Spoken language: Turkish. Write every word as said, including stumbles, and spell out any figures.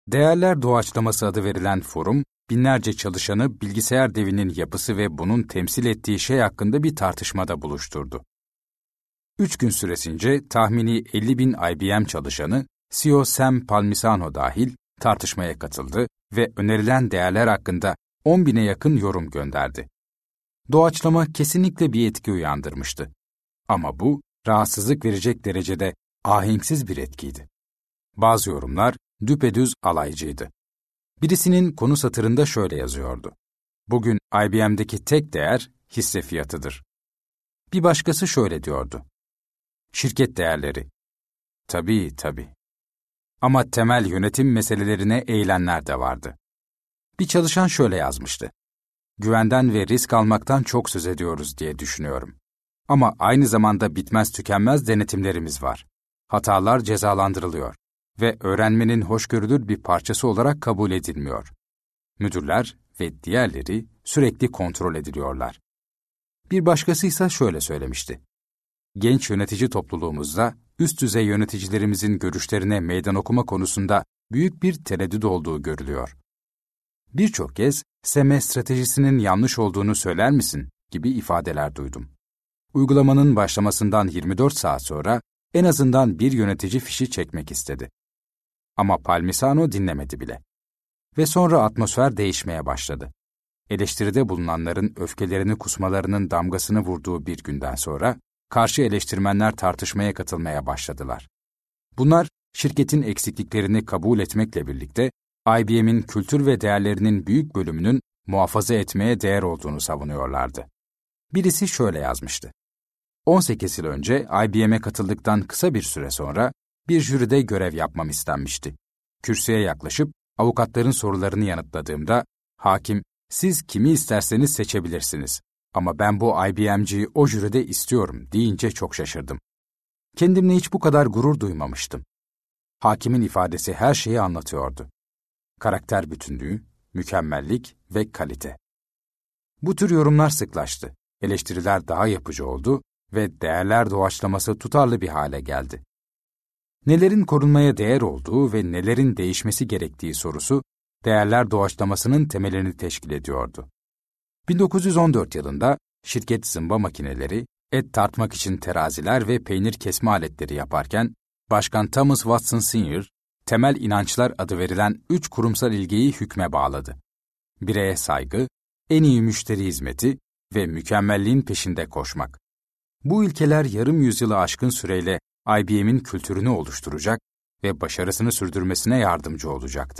Değerler doğaçlaması adı verilen forum, binlerce çalışanı bilgisayar devinin yapısı ve bunun temsil ettiği şey hakkında bir tartışmada buluşturdu. Üç gün süresince tahmini elli bin I B M çalışanı, C E O Sam Palmisano dahil tartışmaya katıldı ve önerilen değerler hakkında on bine yakın yorum gönderdi. Doğaçlama kesinlikle bir etki uyandırmıştı. Ama bu, rahatsızlık verecek derecede ahenksiz bir etkiydi. Bazı yorumlar düpedüz alaycıydı. Birisinin konu satırında şöyle yazıyordu: "Bugün I B M'deki tek değer hisse fiyatıdır." Bir başkası şöyle diyordu: "Şirket değerleri." Tabii, tabii. Ama temel yönetim meselelerine eğilenler de vardı. Bir çalışan şöyle yazmıştı: "Güvenden ve risk almaktan çok söz ediyoruz diye düşünüyorum. Ama aynı zamanda bitmez tükenmez denetimlerimiz var. Hatalar cezalandırılıyor ve öğrenmenin hoşgörülür bir parçası olarak kabul edilmiyor. Müdürler ve diğerleri sürekli kontrol ediliyorlar." Bir başkası ise şöyle söylemişti: "Genç yönetici topluluğumuzda üst düzey yöneticilerimizin görüşlerine meydan okuma konusunda büyük bir tereddüt olduğu görülüyor. Birçok kez S E M stratejisinin yanlış olduğunu söyler misin gibi ifadeler duydum. Uygulamanın başlamasından yirmi dört saat sonra en azından bir yönetici fişi çekmek istedi. Ama Palmisano dinlemedi bile. Ve sonra atmosfer değişmeye başladı. Eleştiride bulunanların öfkelerini kusmalarının damgasını vurduğu bir günden sonra, karşı eleştirmenler tartışmaya katılmaya başladılar. Bunlar, şirketin eksikliklerini kabul etmekle birlikte, I B M'in kültür ve değerlerinin büyük bölümünün muhafaza etmeye değer olduğunu savunuyorlardı. Birisi şöyle yazmıştı: on sekiz yıl önce I B M'e katıldıktan kısa bir süre sonra, bir jüride görev yapmam istenmişti. Kürsüye yaklaşıp, avukatların sorularını yanıtladığımda, hakim, "Siz kimi isterseniz seçebilirsiniz. Ama ben bu I B M'ciyi o jüride istiyorum" deyince çok şaşırdım. Kendimle hiç bu kadar gurur duymamıştım. Hakimin ifadesi her şeyi anlatıyordu. Karakter bütünlüğü, mükemmellik ve kalite. Bu tür yorumlar sıklaştı. Eleştiriler daha yapıcı oldu ve değerler doğaçlaması tutarlı bir hale geldi. Nelerin korunmaya değer olduğu ve nelerin değişmesi gerektiği sorusu, değerler doğaçlamasının temelini teşkil ediyordu. bin dokuz yüz on dört yılında şirket zımba makineleri, et tartmak için teraziler ve peynir kesme aletleri yaparken, Başkan Thomas Watson Senior, temel inançlar adı verilen üç kurumsal ilgeyi hükme bağladı. Bireye saygı, en iyi müşteri hizmeti ve mükemmelliğin peşinde koşmak. Bu ilkeler yarım yüzyılı aşkın süreyle I B M'in kültürünü oluşturacak ve başarısını sürdürmesine yardımcı olacaktı.